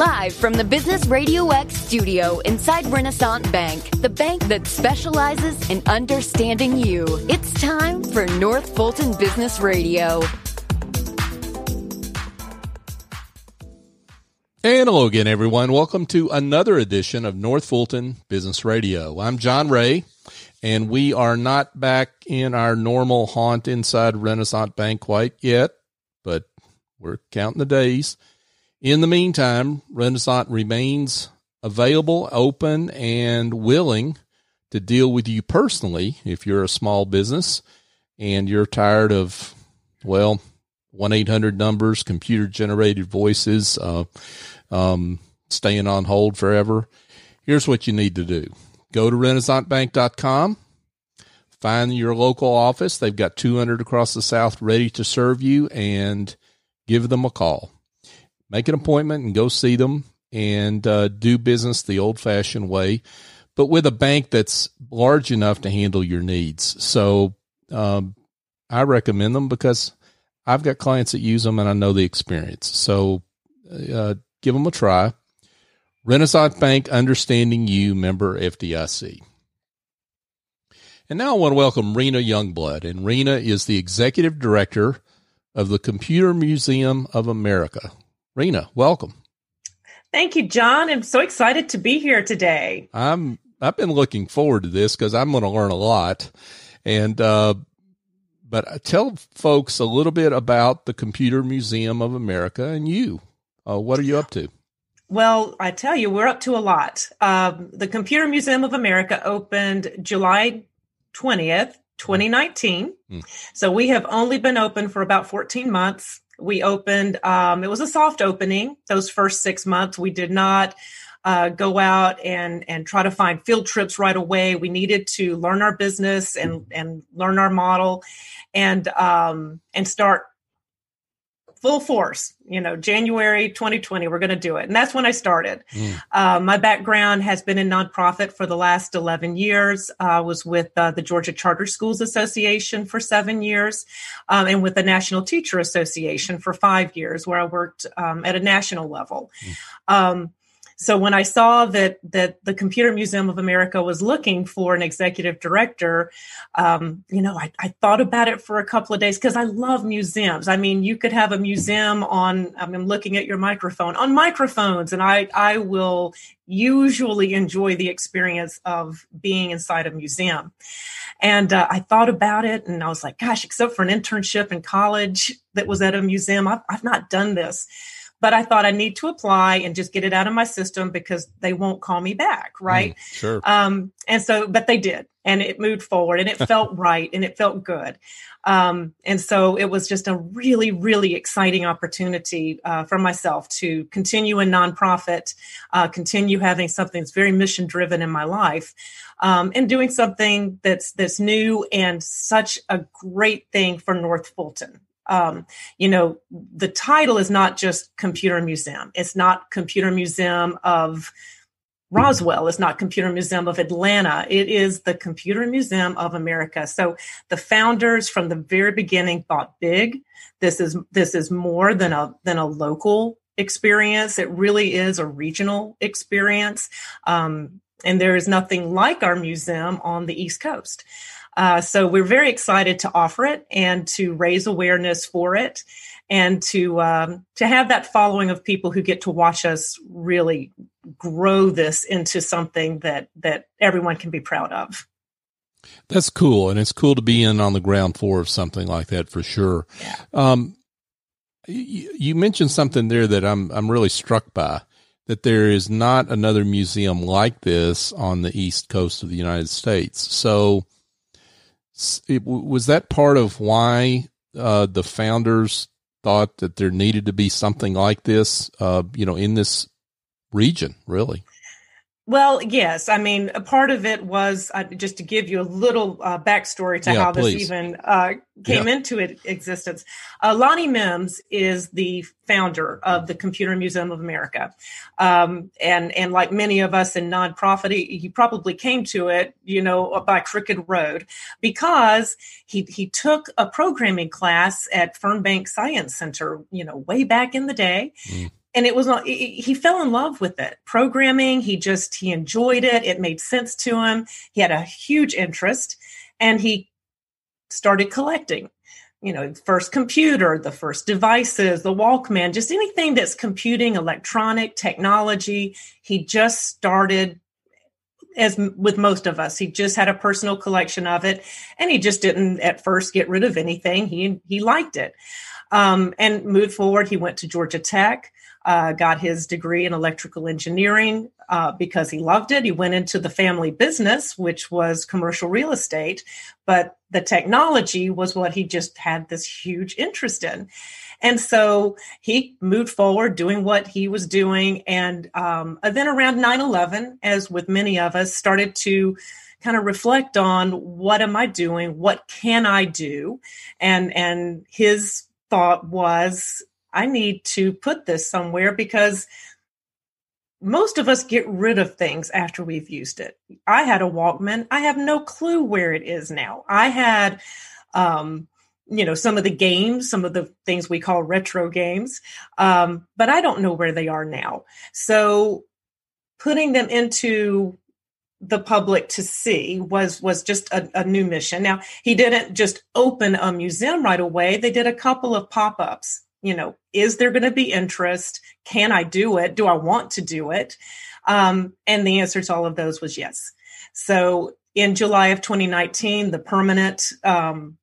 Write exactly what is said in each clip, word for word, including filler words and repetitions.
Live from the Business Radio X studio inside Renaissance Bank, the bank that specializes in understanding you. It's time for North Fulton Business Radio. And hello again, everyone. Welcome to another edition of North Fulton Business Radio. I'm John Ray, and we are not back in our normal haunt inside Renaissance Bank quite yet, but we're counting the days. In the meantime, Renaissance remains available, open, and willing to deal with you personally if you're a small business and you're tired of, well, one eight hundred numbers, computer-generated voices, uh, um, staying on hold forever. Here's what you need to do. Go to renaissance bank dot com, find your local office. They've got two hundred across the South ready to serve you, and give them a call. Make an appointment and go see them and uh, do business the old-fashioned way, but with a bank that's large enough to handle your needs. So um, I recommend them because I've got clients that use them and I know the experience. So uh, give them a try. Renaissance Bank, understanding you, member F D I C. And now I want to welcome Rena Youngblood. And Rena is the executive director of the Computer Museum of America. Rena, welcome. Thank you, John. I'm so excited to be here today. I'm, I've been looking forward to this because I'm going to learn a lot. And, uh, But tell folks a little bit about the Computer Museum of America and you. Uh, what are you up to? Well, I tell you, we're up to a lot. Um, the Computer Museum of America opened July twentieth, twenty nineteen. Mm. So we have only been open for about fourteen months. We opened, um, it was a soft opening. Those first six months, we did not Uh, go out and, and try to find field trips right away. We needed to learn our business and, and learn our model and, um, and start full force, you know, January twenty twenty, we're going to do it. And that's when I started. Mm. Uh, my background has been in nonprofit for the last eleven years. I uh, was with uh, the Georgia Charter Schools Association for seven years um, and with the National Teacher Association for five years, where I worked um, at a national level. Mm. Um, So when I saw that that the Computer Museum of America was looking for an executive director, um, you know, I, I thought about it for a couple of days because I love museums. I mean, you could have a museum on, I mean, I'm looking at your microphone, on microphones, and I, I will usually enjoy the experience of being inside a museum. And uh, I thought about it, and I was like, gosh, except for an internship in college that was at a museum, I've, I've not done this. But I thought I need to apply and just get it out of my system because they won't call me back, right? Mm, sure. Um, and so, but they did, and it moved forward, and it felt right, and it felt good. Um, and so it was just a really, really exciting opportunity uh, for myself to continue a nonprofit, uh, continue having something that's very mission driven in my life, um, and doing something that's that's new and such a great thing for North Fulton. Um, you know, the title is not just Computer Museum. It's not Computer Museum of Roswell. It's not Computer Museum of Atlanta. It is the Computer Museum of America. So the founders from the very beginning thought big. This is, this is more than a, than a local experience. It really is a regional experience. Um, and there is nothing like our museum on the East Coast. Uh, so we're very excited to offer it and to raise awareness for it and to um, to have that following of people who get to watch us really grow this into something that that everyone can be proud of. That's cool. And it's cool to be in on the ground floor of something like that for sure. Yeah. Um, you, you mentioned something there that I'm I'm really struck by, that there is not another museum like this on the East Coast of the United States. So It, was that part of why uh, the founders thought that there needed to be something like this, uh, you know, in this region, really? Well, yes. I mean, a part of it was uh, just to give you a little uh, backstory to yeah, how please. this even uh, came yeah. into it, existence. Uh, Lonnie Mims is the founder of the Computer Museum of America. Um, and, and like many of us in nonprofit, he, he probably came to it, you know, by crooked road because he, he took a programming class at Fernbank Science Center, you know, way back in the day. Mm. and it was not, he fell in love with it. Programming, he just, he enjoyed it. It made sense to him. He had a huge interest, and he started collecting, you know, first computer, the first devices, the Walkman, just anything that's computing, electronic technology. He just started, as with most of us, he just had a personal collection of it, and he just didn't at first get rid of anything. He, he liked it. Um, and moved forward. He went to Georgia Tech, uh, got his degree in electrical engineering uh, because he loved it. He went into the family business, which was commercial real estate, but the technology was what he just had this huge interest in. And so he moved forward doing what he was doing. And um, then around nine eleven, as with many of us, started to kind of reflect on, what am I doing? What can I do? And, and his thought was, I need to put this somewhere, because most of us get rid of things after we've used it. I had a Walkman. I have no clue where it is now. I had, um, you know, some of the games, some of the things we call retro games, um, but I don't know where they are now. So putting them into the public to see was was just a, a new mission. Now, he didn't just open a museum right away. They did a couple of pop-ups. You know, is there going to be interest? Can I do it? Do I want to do it? Um, and the answer to all of those was yes. So in July of twenty nineteen, the permanent um,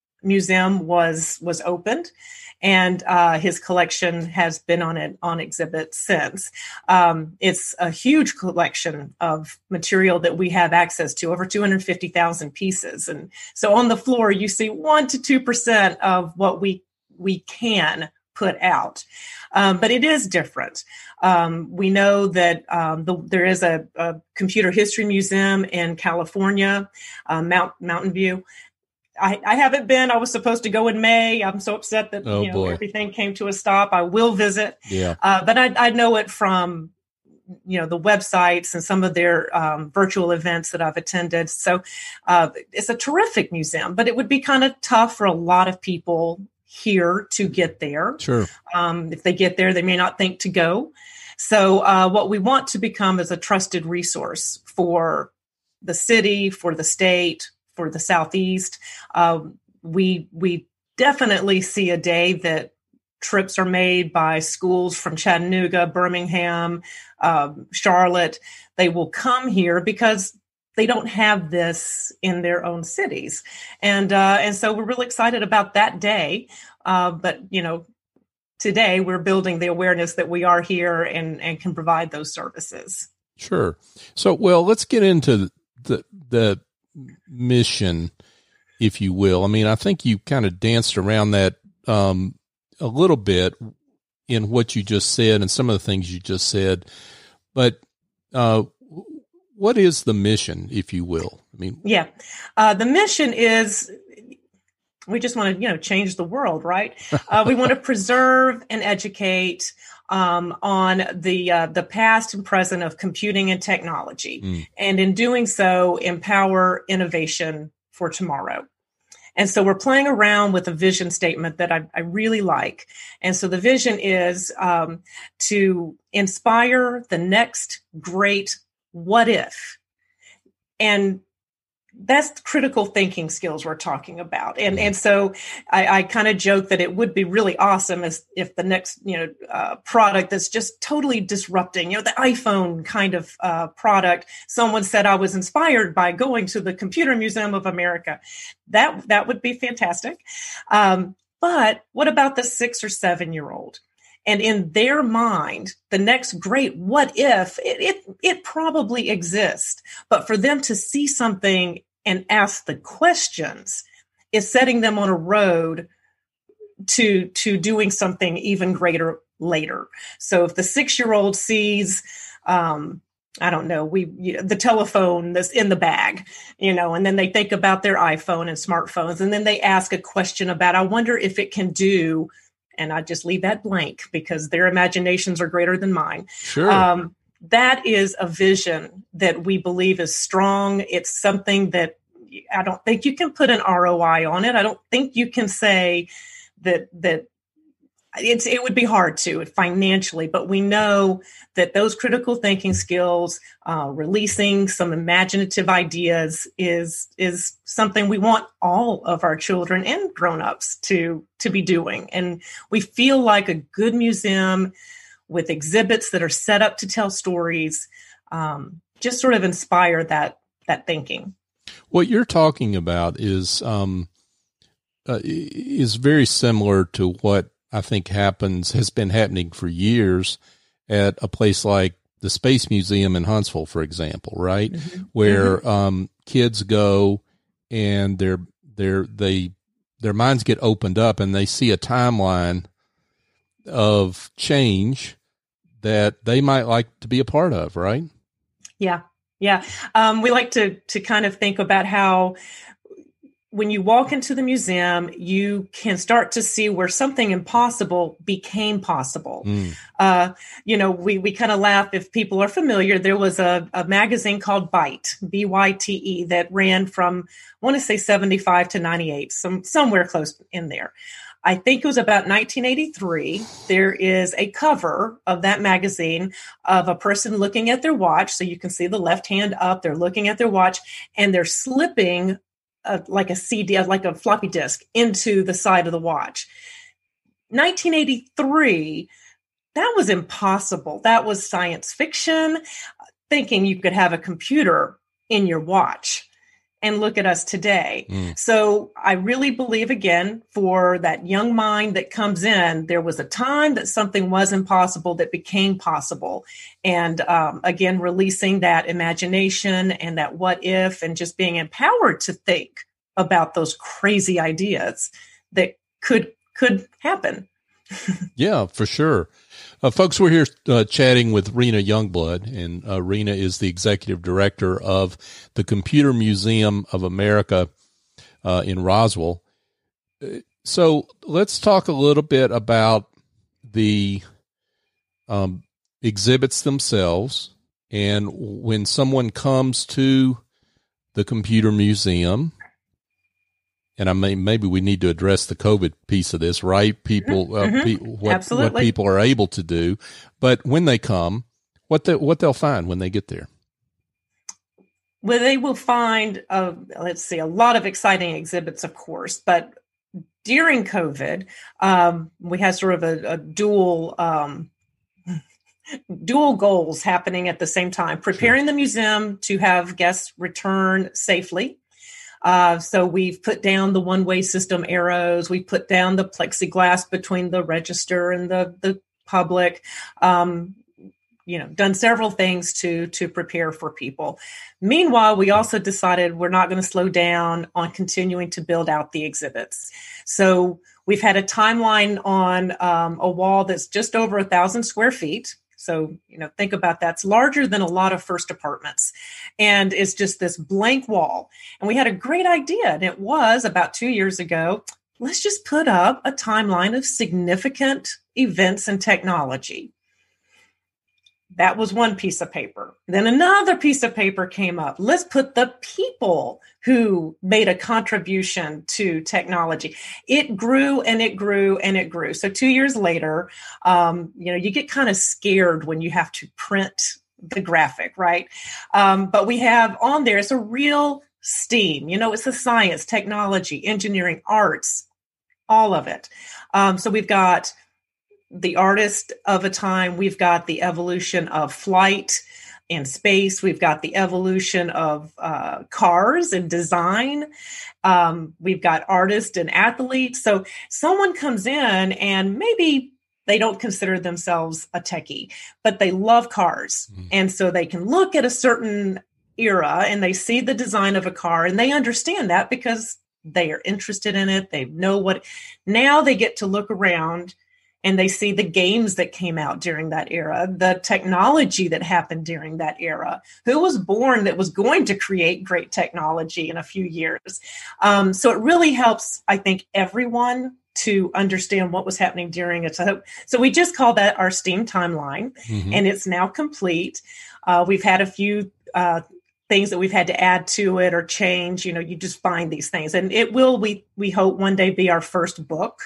museum was was opened, and uh, his collection has been on it on exhibit since. Um, it's a huge collection of material that we have access to, over two hundred fifty thousand pieces. And so on the floor, you see one to two percent of what we we can put out. Um, but it is different. Um, we know that um, the, there is a, a computer history museum in California, uh, Mount Mountain View. I, I haven't been. I was supposed to go in May. I'm so upset that oh, you know boy. everything came to a stop. I will visit. Yeah. Uh, but I, I know it from you know the websites and some of their um, virtual events that I've attended. So uh, it's a terrific museum, but it would be kind of tough for a lot of people here to get there. Sure. Um, if they get there, they may not think to go. So uh, what we want to become is a trusted resource for the city, for the state, for the Southeast. Um, we we definitely see a day that trips are made by schools from Chattanooga, Birmingham, um, Charlotte. They will come here because they don't have this in their own cities. And uh, and so we're really excited about that day. Uh, but, you know, today we're building the awareness that we are here and, and can provide those services. Sure. So, well, let's get into the, the mission, if you will. I mean, I think you kind of danced around that um, a little bit in what you just said and some of the things you just said. But uh what is the mission, if you will? I mean, yeah, uh, the mission is we just want to, you know, change the world, right? Uh, we want to preserve and educate um, on the uh, the past and present of computing and technology, mm. and in doing so, empower innovation for tomorrow. And so we're playing around with a vision statement that I, I really like. And so the vision is um, to inspire the next great what if? And that's critical thinking skills we're talking about. And and so I, I kind of joke that it would be really awesome as if the next, you know, uh, product that's just totally disrupting, you know, the iPhone kind of uh, product. Someone said I was inspired by going to the Computer Museum of America. That, that would be fantastic. Um, but what about the six or seven year old? And in their mind, the next great what if, it, it it probably exists. But for them to see something and ask the questions is setting them on a road to, to doing something even greater later. So if the six-year-old sees, um, I don't know, we you know, the telephone that's in the bag, you know, and then they think about their iPhone and smartphones, and then they ask a question about, I wonder if it can do. And I just leave that blank because their imaginations are greater than mine. Sure. Um, that is a vision that we believe is strong. It's something that I don't think you can put an R O I on it. I don't think you can say that, that it's it would be hard to financially, but we know that those critical thinking skills, uh, releasing some imaginative ideas, is is something we want all of our children and grown-ups to to be doing. And we feel like a good museum with exhibits that are set up to tell stories, um, just sort of inspire that that thinking. What you're talking about is um, uh, is very similar to what I think happens, has been happening for years at a place like the Space Museum in Huntsville, for example, right? Mm-hmm. Where mm-hmm. um, kids go and their their they their minds get opened up and they see a timeline of change that they might like to be a part of, right? Yeah, yeah. Um, we like to to kind of think about how, when you walk into the museum, you can start to see where something impossible became possible. Mm. Uh, you know, we, we kind of laugh if people are familiar. There was a, a magazine called Byte, B Y T E, that ran from, I want to say seventy-five to ninety-eight, some, somewhere close in there. I think it was about nineteen eighty-three. There is a cover of that magazine of a person looking at their watch. So you can see the left hand up, they're looking at their watch, and they're slipping Uh, like a C D, like a floppy disk, into the side of the watch. nineteen eighty-three, that was impossible. That was science fiction, thinking you could have a computer in your watch. And look at us today. Mm. So I really believe, again, for that young mind that comes in, there was a time that something was impossible that became possible. And um, again, releasing that imagination and that what if, and just being empowered to think about those crazy ideas that could could happen. Yeah, for sure. Uh, folks, we're here uh, chatting with Rena Youngblood, and uh, Rena is the executive director of the Computer Museum of America uh, in Roswell. So let's talk a little bit about the um, exhibits themselves. And when someone comes to the Computer Museum, and I may, maybe we need to address the COVID piece of this, right? People, uh, mm-hmm. pe- what, what people are able to do, but when they come, what they, what they'll find when they get there. Well, they will find, uh, let's see, a lot of exciting exhibits, of course, but during COVID, um, we had sort of a, a dual, um, dual goals happening at the same time, preparing sure. the museum to have guests return safely. Uh, so we've put down the one-way system arrows. We put down the plexiglass between the register and the, the public, um, you know, done several things to, to prepare for people. Meanwhile, we also decided we're not going to slow down on continuing to build out the exhibits. So we've had a timeline on um, a wall that's just over a thousand square feet. So, you know, think about that. It's larger than a lot of first apartments. And it's just this blank wall. And we had a great idea. And it was about two years ago, let's just put up a timeline of significant events in technology. That was one piece of paper. Then another piece of paper came up. Let's put the people who made a contribution to technology. It grew and it grew and it grew. So two years later, um, you know, you get kind of scared when you have to print the graphic, right? Um, but we have on there, it's a real STEAM. You know, it's the science, technology, engineering, arts, all of it. Um, so we've got the artist of a time. We've got the evolution of flight and space. We've got the evolution of uh, cars and design. Um, we've got artists and athletes. So someone comes in and maybe they don't consider themselves a techie, but they love cars. Mm. And so they can look at a certain era and they see the design of a car and they understand that because they are interested in it. They know what, now they get to look around and they see the games that came out during that era, the technology that happened during that era, who was born that was going to create great technology in a few years. Um, so it really helps, I think, everyone to understand what was happening during it. So, so we just call that our STEAM timeline, mm-hmm. and it's now complete. Uh, we've had a few uh, things that we've had to add to it or change. You know, you just find these things, and it will, we we hope, one day be our first book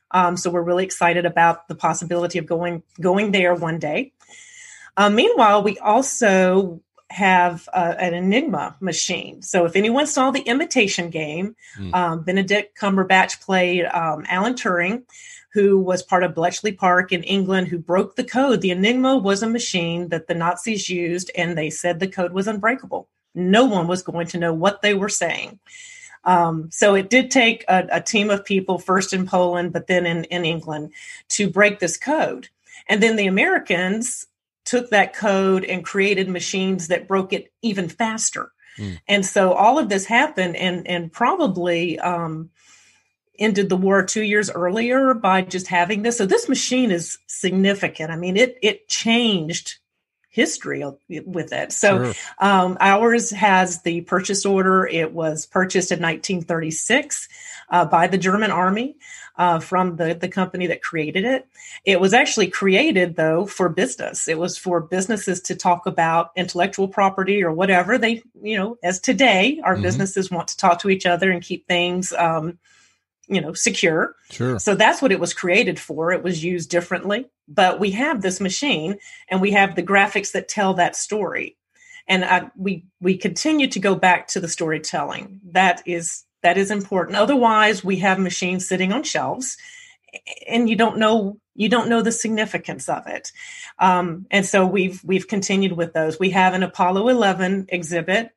Um, so we're really excited about the possibility of going going there one day. Uh, meanwhile, we also have uh, an Enigma machine. So if anyone saw The Imitation Game, mm. um, Benedict Cumberbatch played um, Alan Turing, who was part of Bletchley Park in England, who broke the code. The Enigma was a machine that the Nazis used, and they said the code was unbreakable. No one was going to know what they were saying. Um, so it did take a, a team of people, first in Poland, but then in, in England, to break this code. And then the Americans took that code and created machines that broke it even faster. Mm. And so all of this happened and, and probably um, ended the war two years earlier by just having this. So this machine is significant. I mean, it it changed history with it. So sure. um, ours has the purchase order. It was purchased in nineteen thirty-six uh, by the German army uh, from the, the company that created it. It was actually created, though, for business. It was for businesses to talk about intellectual property or whatever they, you know, as today, our mm-hmm. businesses want to talk to each other and keep things um, you know, secure. Sure. So that's what it was created for. It was used differently, but we have this machine and we have the graphics that tell that story. And I, we, we continue to go back to the storytelling. That is, that is important. Otherwise we have machines sitting on shelves and you don't know, you don't know the significance of it. Um, and so we've, we've continued with those. We have an Apollo eleven exhibit.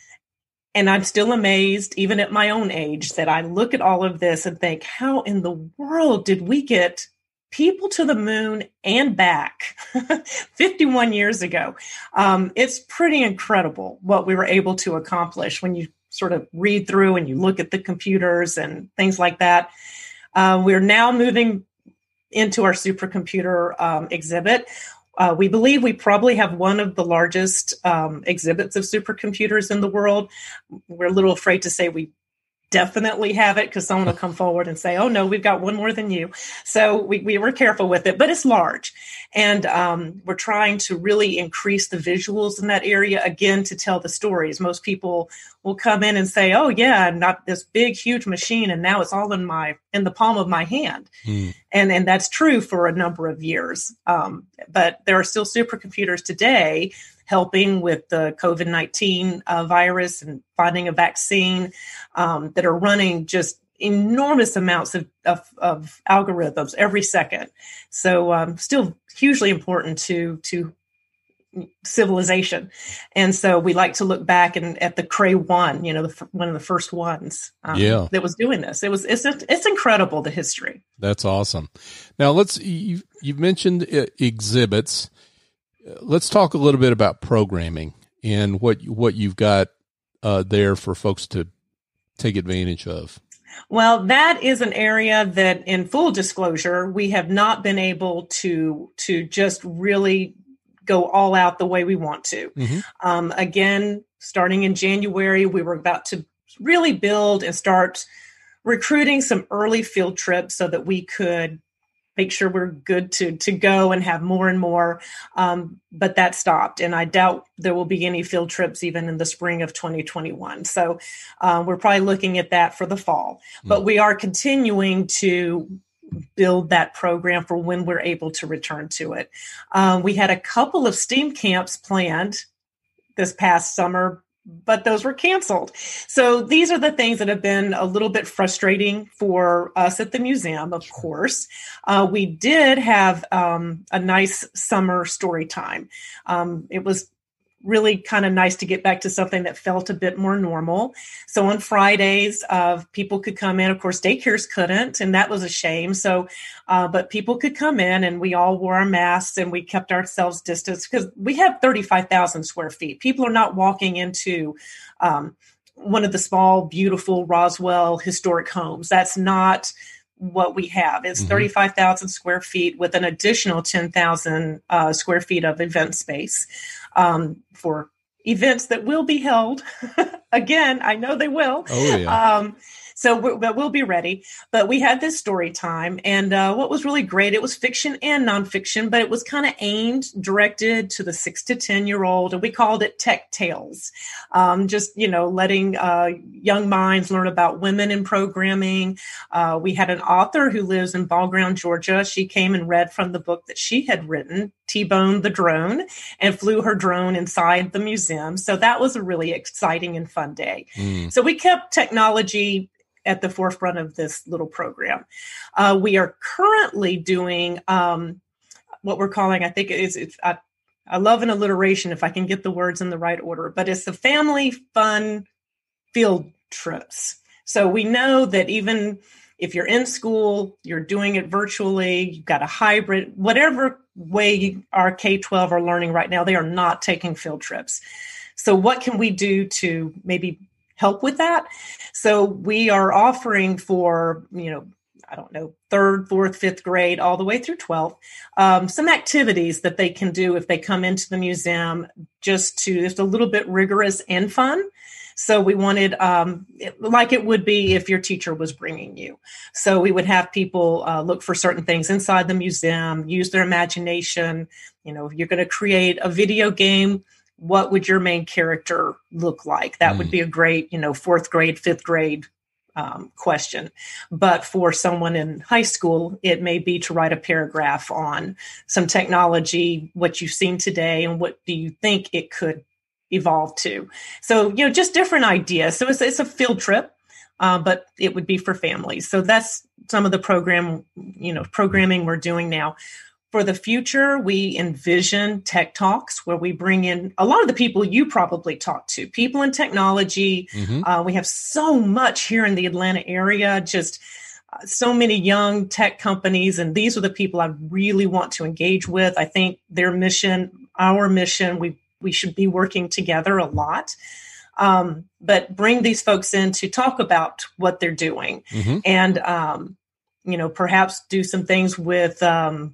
And I'm still amazed, even at my own age, that I look at all of this and think, how in the world did we get people to the moon and back fifty-one years ago? Um, it's pretty incredible what we were able to accomplish when you sort of read through and you look at the computers and things like that. Uh, we're now moving into our supercomputer um, exhibit. Uh, we believe we probably have one of the largest um, exhibits of supercomputers in the world. We're a little afraid to say we definitely have it because someone will come forward and say, oh, no, we've got one more than you. So we, we were careful with it, but it's large. And um, we're trying to really increase the visuals in that area, again, to tell the stories. Most people will come in and say, oh, yeah, not this big, huge machine, and now it's all in my in the palm of my hand. Mm. And, and that's true for a number of years. Um, but there are still supercomputers today helping with the COVID nineteen uh, virus and finding a vaccine um, that are running just enormous amounts of, of, of algorithms every second. So um, still hugely important to, to civilization. And so we like to look back and at the Cray one, you know, the, one of the first ones um, yeah. that was doing this. It was, it's, it's incredible, the history. That's awesome. Now let's, you, you've mentioned uh, exhibits. Let's talk a little bit about programming and what what you've got uh, there for folks to take advantage of. Well, that is an area that, in full disclosure, we have not been able to to just really go all out the way we want to. Mm-hmm. Um, again, starting in January, we were about to really build and start recruiting some early field trips so that we could make sure we're good to to go and have more and more. Um, but that stopped. And I doubt there will be any field trips even in the spring of twenty twenty-one. So uh, we're probably looking at that for the fall. Mm. But we are continuing to build that program for when we're able to return to it. Um, we had a couple of STEAM camps planned this past summer, but those were canceled. So these are the things that have been a little bit frustrating for us at the museum, of course. Uh, we did have um, a nice summer story time. Um, it was really kind of nice to get back to something that felt a bit more normal. So on Fridays, uh, people could come in. Of course, daycares couldn't, and that was a shame. So, uh, but people could come in, and we all wore our masks, and we kept ourselves distanced because we have thirty-five thousand square feet. People are not walking into um, one of the small, beautiful Roswell historic homes. That's not what we have. It's mm-hmm. thirty-five thousand square feet with an additional ten thousand uh, square feet of event space. Um, for events that will be held. Again, I know they will. Oh, yeah. Um, So we're, but we'll be ready. But we had this story time. And uh, what was really great, it was fiction and nonfiction, but it was kind of aimed, directed to the six to ten year old. And we called it Tech Tales. Um, just, you know, letting uh, young minds learn about women in programming. Uh, we had an author who lives in Ball Ground, Georgia. She came and read from the book that she had written, T-Bone the Drone, and flew her drone inside the museum. So that was a really exciting and fun day. Mm. So we kept technology at the forefront of this little program. Uh, we are currently doing um, what we're calling, I think it is, it's, I, I love an alliteration if I can get the words in the right order, but it's the family fun field trips. So we know that even if you're in school, you're doing it virtually, you've got a hybrid, whatever way you, our K twelve are learning right now, they are not taking field trips. So what can we do to maybe help with that? So we are offering for, you know, I don't know, third, fourth, fifth grade, all the way through twelfth, um, some activities that they can do if they come into the museum, just to, just a little bit rigorous and fun. So we wanted, um, it, like it would be if your teacher was bringing you. So we would have people uh, look for certain things inside the museum, use their imagination. You know, if you're going to create a video game, what would your main character look like? That mm. would be a great, you know, fourth grade, fifth grade um, question. But for someone in high school, it may be to write a paragraph on some technology, what you've seen today, and what do you think it could evolve to. So, you know, just different ideas. So it's, it's a field trip, uh, but it would be for families. So that's some of the program, you know, programming we're doing now. For the future, we envision tech talks where we bring in a lot of the people you probably talk to, people in technology. Mm-hmm. Uh, we have so much here in the Atlanta area, just uh, so many young tech companies. And these are the people I really want to engage with. I think their mission, our mission, we we should be working together a lot. Um, but bring these folks in to talk about what they're doing. Mm-hmm. And, um, you know, perhaps do some things with, um,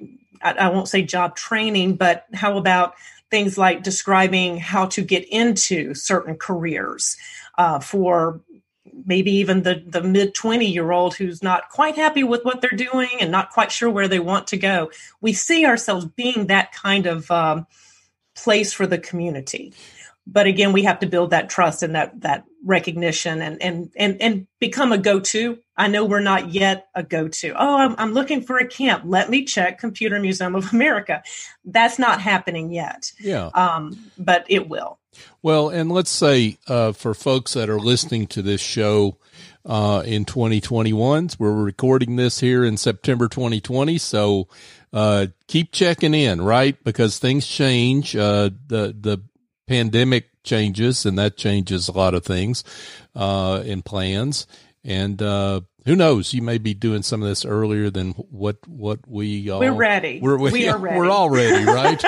I, I won't say job training, but how about things like describing how to get into certain careers uh, for maybe even the, the mid twenty year old who's not quite happy with what they're doing and not quite sure where they want to go. We see ourselves being that kind of um, place for the community. But again, we have to build that trust and that that recognition and and and and become a go-to. I know we're not yet a go-to. Oh, I'm, I'm looking for a camp. Let me check Computer Museum of America. That's not happening yet. Yeah, um, but it will. Well, and let's say uh, for folks that are listening to this show uh, in twenty twenty-one, we're recording this here in September twenty twenty, so uh, keep checking in, right? Because things change. Uh, the the pandemic changes, and that changes a lot of things uh, in plans. And uh, who knows? You may be doing some of this earlier than what what we all. We're ready. We're, we, we are ready. We're all ready, right?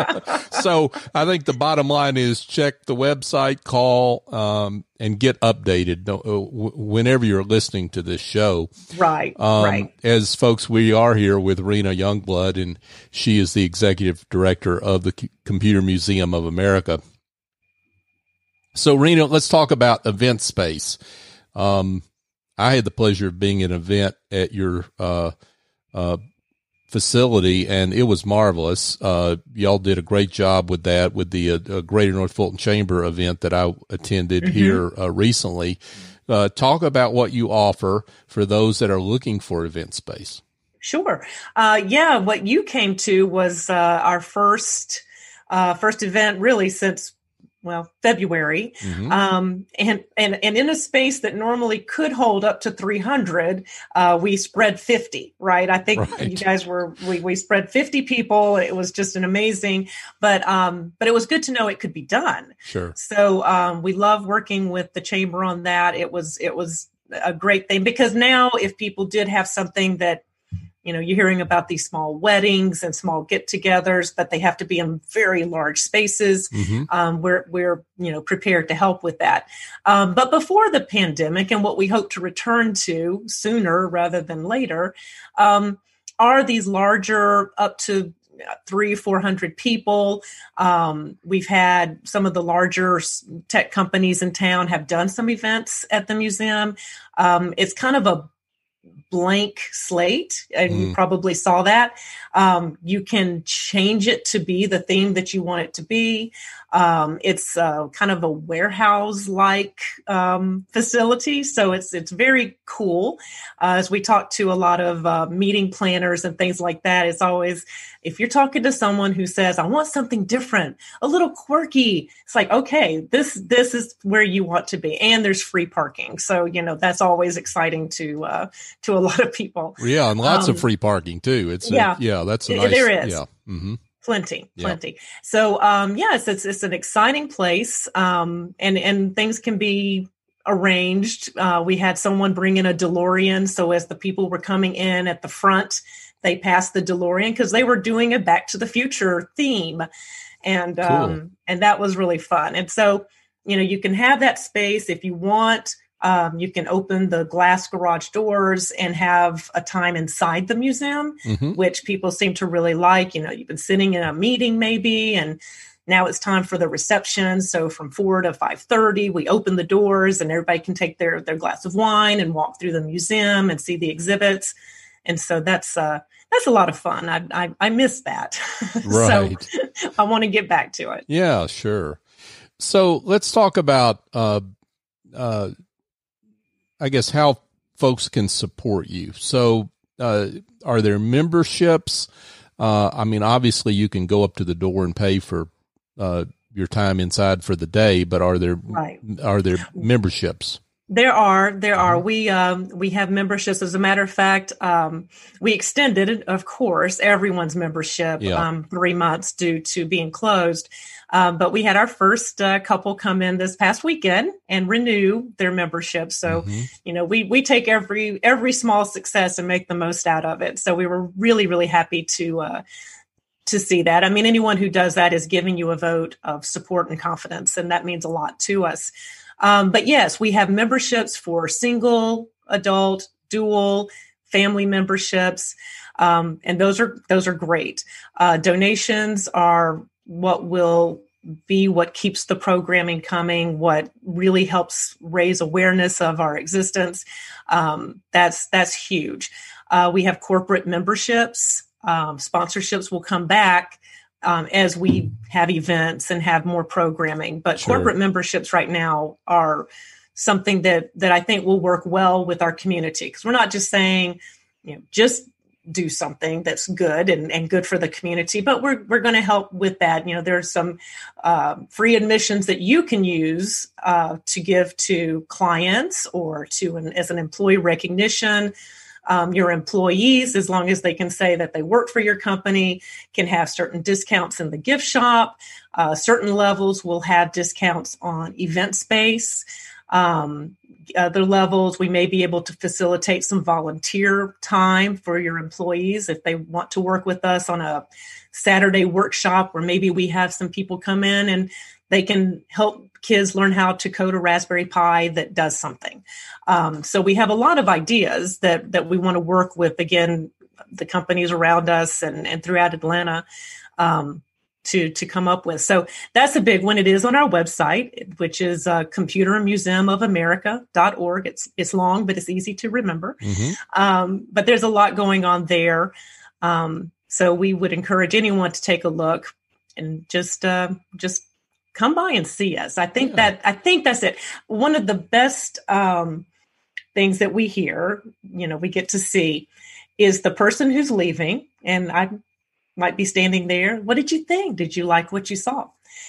So I think the bottom line is check the website, call, um, and get updated whenever you're listening to this show. Right. Um, right. As folks, we are here with Rena Youngblood, and she is the executive director of the Computer Museum of America. So, Rena, let's talk about event space. Um, I had the pleasure of being at an event at your uh, uh, facility, and it was marvelous. Uh, y'all did a great job with that, with the uh, Greater North Fulton Chamber event that I attended mm-hmm. here uh, recently. Uh, talk about what you offer for those that are looking for event space. Sure. Uh, yeah, what you came to was uh, our first uh, first event really since well, February, mm-hmm. um, and, and, and in a space that normally could hold up to three hundred, uh, we spread fifty, right? I think right. you guys were, we, we spread fifty people. It was just an amazing, but, um, but it was good to know it could be done. Sure. So, um, we love working with the chamber on that. It was, it was a great thing because now if people did have something that, you know, you're hearing about these small weddings and small get-togethers, but they have to be in very large spaces. Mm-hmm. Um, we're, we're, you know, prepared to help with that. Um, but before the pandemic, and what we hope to return to sooner rather than later, um, are these larger, up to three, four hundred people. Um, we've had some of the larger tech companies in town have done some events at the museum. Um, it's kind of a blank slate, and mm. you probably saw that. Um, you can change it to be the theme that you want it to be. Um, it's uh, kind of a warehouse-like um, facility, so it's it's very cool. Uh, as we talk to a lot of uh, meeting planners and things like that, it's always, if you're talking to someone who says, I want something different, a little quirky, it's like, okay, this this is where you want to be. And there's free parking. So, you know, that's always exciting to uh, to a lot of people. Yeah, and lots um, of free parking, too. It's Yeah, a, yeah that's a nice, there is. Yeah. Mm-hmm. Plenty, plenty. Yep. So, um, yes, it's, it's an exciting place, um, and, and things can be arranged. Uh, we had someone bring in a DeLorean. So as the people were coming in at the front, they passed the DeLorean because they were doing a Back to the Future theme. And, cool. um, and that was really fun. And so, you know, you can have that space if you want. Um, you can open the glass garage doors and have a time inside the museum, mm-hmm. which people seem to really like. You know, you've been sitting in a meeting maybe, and now it's time for the reception. So from four to five thirty, we open the doors and everybody can take their, their glass of wine and walk through the museum and see the exhibits. And so that's, uh, that's a lot of fun. I, I, I miss that. Right. So I want to get back to it. Yeah, sure. So let's talk about, uh, uh, I guess, how folks can support you. So, uh, are there memberships? Uh, I mean, obviously you can go up to the door and pay for, uh, your time inside for the day, but are there, right. are there memberships? There are, there are. We, um, we have memberships. As a matter of fact, um, we extended, of course, everyone's membership, yeah. um, three months due to being closed. Um, but we had our first uh, couple come in this past weekend and renew their membership. So, mm-hmm. you know, we, we take every, every small success and make the most out of it. So we were really, really happy to, uh, to see that. I mean, anyone who does that is giving you a vote of support and confidence, and that means a lot to us. Um, but yes, we have memberships for single, adult, dual, family memberships. Um, and those are, those are great. Uh, donations are what will be what keeps the programming coming, what really helps raise awareness of our existence. Um, that's, that's huge. Uh, we have corporate memberships. Um, sponsorships will come back Um, as we have events and have more programming. But sure. corporate memberships right now are something that that I think will work well with our community, because we're not just saying, you know, just do something that's good and, and good for the community, but we're we're going to help with that. You know, there's some uh, free admissions that you can use uh, to give to clients or to an, as an employee recognition. Um, your employees, as long as they can say that they work for your company, can have certain discounts in the gift shop. Uh, certain levels will have discounts on event space. Um, other levels, we may be able to facilitate some volunteer time for your employees if they want to work with us on a Saturday workshop, where maybe we have some people come in and they can help kids learn how to code a Raspberry Pi that does something. Um, so we have a lot of ideas that that we want to work with, again, the companies around us and, and throughout Atlanta um, to, to come up with. So that's a big one. It is on our website, which is uh, computer museum of america dot org. It's, it's long, but it's easy to remember. Mm-hmm. Um, but there's a lot going on there. Um, so we would encourage anyone to take a look and just uh, just come by and see us. I think yeah. that I think that's it. One of the best um, things that we hear, you know, we get to see, is the person who's leaving, and I might be standing there. What did you think? Did you like what you saw?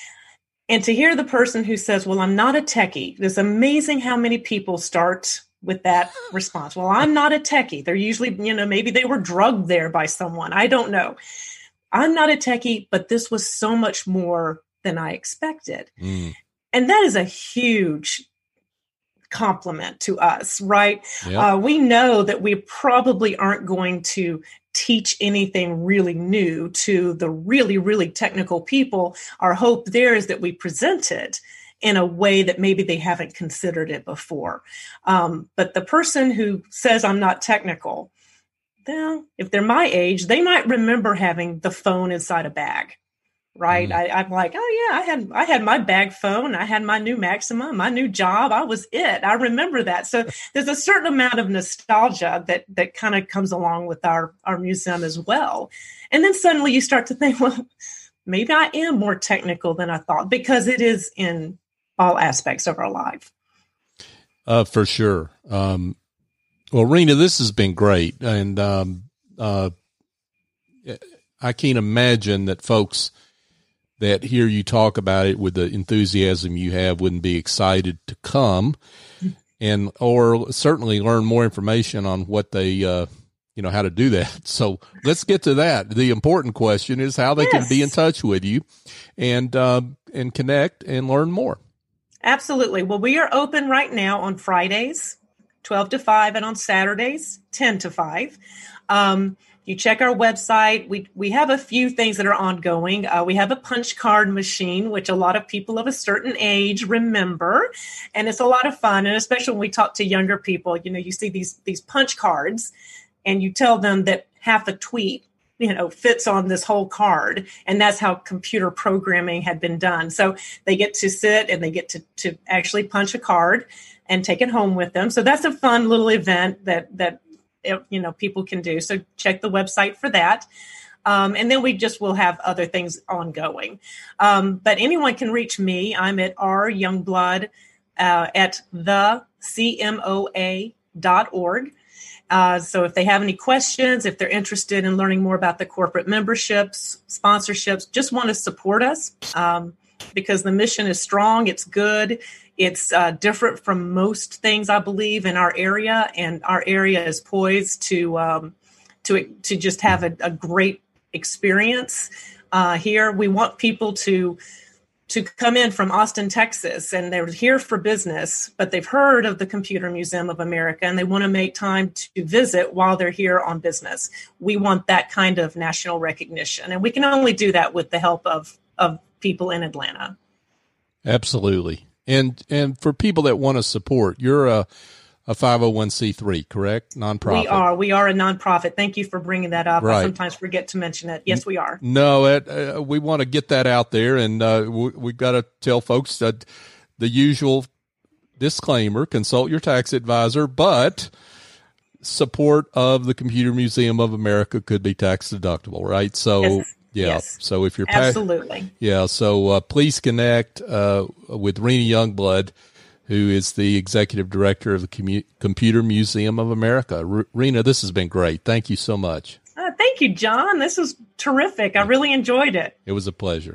And to hear the person who says, "Well, I'm not a techie." It's amazing how many people start with that response. Well, I'm not a techie. They're usually, you know, maybe they were drugged there by someone. I don't know. I'm not a techie, but this was so much more than I expected. Mm. And that is a huge compliment to us, right? Yep. Uh, we know that we probably aren't going to teach anything really new to the really, really technical people. Our hope there is that we present it in a way that maybe they haven't considered it before. Um, but the person who says, "I'm not technical," well, if they're my age, they might remember having the phone inside a bag, right? Mm. I, I'm like, oh yeah, I had I had my bag phone, I had my new Maxima, my new job, I was it. I remember that. So there's a certain amount of nostalgia that that kind of comes along with our our museum as well. And then suddenly you start to think, well, maybe I am more technical than I thought, because it is in all aspects of our life. Uh, for sure. Um, well, Rena, this has been great. And um, uh, I can't imagine that folks that hear you talk about it with the enthusiasm you have wouldn't be excited to come and, or certainly learn more information on what they, uh, you know, how to do that. So let's get to that. The important question is how they yes. can be in touch with you and, uh, and connect and learn more. Absolutely. Well, we are open right now on Fridays, twelve to five, and on Saturdays, ten to five. Um, you check our website. We we have a few things that are ongoing. Uh, we have a punch card machine, which a lot of people of a certain age remember, and it's a lot of fun. And especially when we talk to younger people, you know, you see these these punch cards, and you tell them that half a tweet, you know, fits on this whole card. And that's how computer programming had been done. So they get to sit and they get to, to actually punch a card and take it home with them. So that's a fun little event that, that, you know, people can do. So check the website for that. Um, and then we just will have other things ongoing. Um, but anyone can reach me. I'm at R Youngblood uh, at the C M O A dot org. Uh, so if they have any questions, if they're interested in learning more about the corporate memberships, sponsorships, just want to support us um, because the mission is strong. It's good. It's uh, different from most things, I believe, in our area. And our area is poised to um, to to just have a, a great experience uh, here. We want people to to come in from Austin, Texas, and they're here for business, but they've heard of the Computer Museum of America, and they want to make time to visit while they're here on business. We want that kind of national recognition, and we can only do that with the help of, of people in Atlanta. Absolutely. And and for people that want to support, you're a, a five oh one c three, correct? Nonprofit. We are. We are a nonprofit. Thank you for bringing that up. Right. I sometimes forget to mention it. Yes, we are. No, it, uh, we want to get that out there, and uh, we, we've got to tell folks that the usual disclaimer, consult your tax advisor, but support of the Computer Museum of America could be tax deductible, right? So, yes. yeah. Yes. So if you're pa- absolutely. Yeah. So uh, please connect uh, with Rena Youngblood, who is the executive director of the Commu- Computer Museum of America. R- Rena, this has been great. Thank you so much. Uh, thank you, John. This was terrific. I really enjoyed it. It was a pleasure.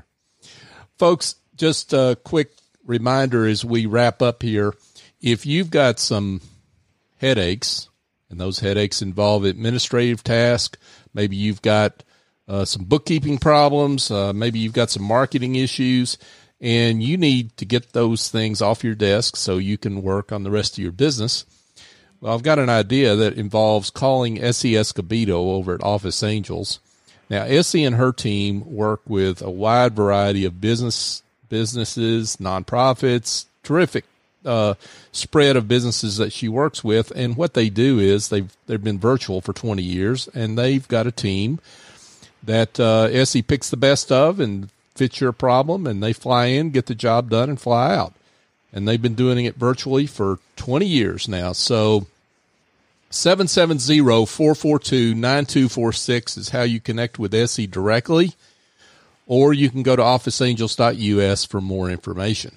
Folks, just a quick reminder as we wrap up here. If you've got some headaches, and those headaches involve administrative tasks, maybe you've got uh, some bookkeeping problems, uh, maybe you've got some marketing issues, and you need to get those things off your desk so you can work on the rest of your business. Well, I've got an idea that involves calling Essie Escobedo over at Office Angels. Now, Essie and her team work with a wide variety of business businesses, nonprofits, terrific uh, spread of businesses that she works with. And what they do is they've they've been virtual for twenty years, and they've got a team that uh, Essie picks the best of and fits your problem, and they fly in, get the job done, and fly out. And they've been doing it virtually for twenty years now. So seven seven zero, four four two, nine two four six is how you connect with Essie directly, or you can go to office angels dot u s for more information.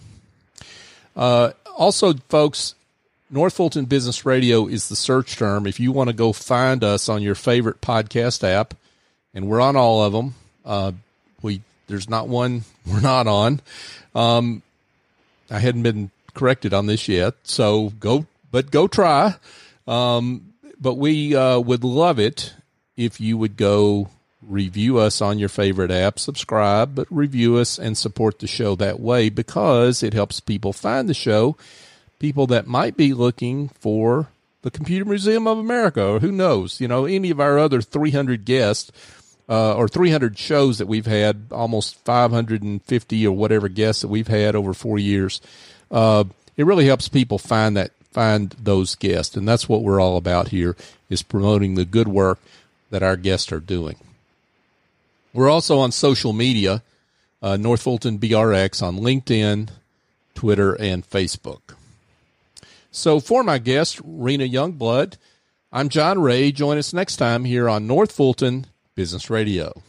Uh, also, folks, North Fulton Business Radio is the search term if you want to go find us on your favorite podcast app, and we're on all of them. Uh, we There's not one we're not on. Um, I hadn't been corrected on this yet, so go, but go try. Um, but we uh, would love it if you would go review us on your favorite app, subscribe, but review us and support the show that way, because it helps people find the show, people that might be looking for the Computer Museum of America, or who knows, you know, any of our other three hundred guests. Uh, or three hundred shows that we've had, almost five hundred fifty or whatever guests that we've had over four years. Uh, it really helps people find that, find those guests. And that's what we're all about here, is promoting the good work that our guests are doing. We're also on social media, uh, North Fulton B R X on LinkedIn, Twitter, and Facebook. So for my guest, Rena Youngblood, I'm John Ray. Join us next time here on North Fulton Business Radio.